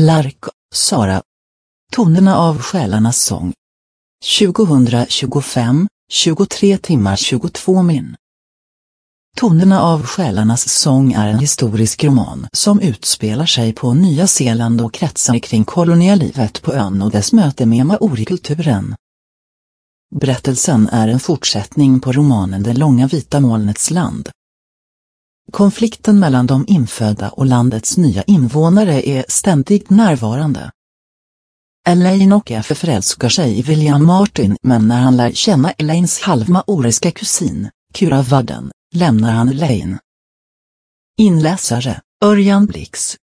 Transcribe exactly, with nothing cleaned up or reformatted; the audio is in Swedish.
Lark, Sara. Tonerna av själarnas sång. tjugohundratjugofem, tjugotre timmar tjugotvå min. Tonerna av själarnas sång är en historisk roman som utspelar sig på Nya Zeeland och kretsar kring kolonialivet på ön och dess möte med maorikulturen. Berättelsen är en fortsättning på romanen Det långa vita molnets land. Konflikten mellan de infödda och landets nya invånare är ständigt närvarande. Elaine och F förälskar sig i William Martin, men när han lär känna Elaines halvmaoriska kusin, Kura Varden, lämnar han Elaine. Inläsare, Örjan Blix.